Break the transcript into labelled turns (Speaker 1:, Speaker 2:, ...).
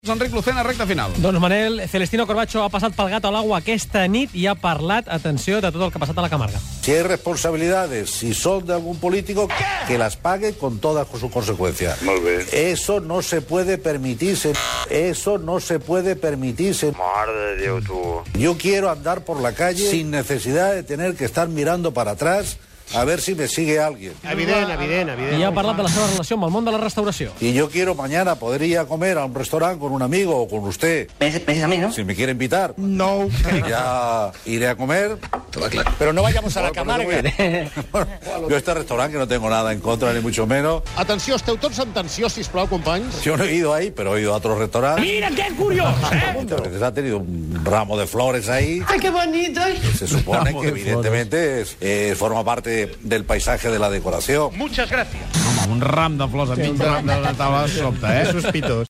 Speaker 1: Enric Lucena, recta final.
Speaker 2: Doncs Manel, Celestino Corbacho ha passat pel gat a l'aigua aquesta nit i ha parlat, atenció, de tot el que ha passat a la Camarga.
Speaker 3: Si hay responsabilidades, si son de algún político, que las pague con todas sus consecuencias.
Speaker 4: Molt bé.
Speaker 3: Eso no se puede permitirse. Eso no se puede permitirse.
Speaker 4: Mare de Déu, tu.
Speaker 3: Yo quiero andar por la calle sin necesidad de tener que estar mirando para atrás a ver si me sigue alguien.
Speaker 5: Evident.
Speaker 2: I ha parlat de la seva relació amb el món de la restauració.
Speaker 3: Y yo quiero mañana poder ir a comer a un restaurante con un amigo o con usted.
Speaker 6: ¿Me dices a mí, no?
Speaker 3: Si me quiere invitar.
Speaker 5: No.
Speaker 3: Ya iré a comer.
Speaker 5: Pero no vayamos a la
Speaker 3: Por eso
Speaker 5: Camarga.
Speaker 3: Bueno, yo este restaurante, que no tengo nada en contra, ni mucho menos.
Speaker 5: Atenció, esteu tots en tensió, sisplau, companys.
Speaker 3: Yo no he ido ahí, pero he ido a otros restaurantes.
Speaker 2: Mira qué curioso,
Speaker 3: Entonces ha tenido un ramo de flores ahí.
Speaker 6: ¡Ay, qué bonito!
Speaker 3: Se supone que evidentemente forma parte del paisaje de la decoración.
Speaker 1: Home, un ram de flors enmig de la taula sobta,
Speaker 5: Sospitós.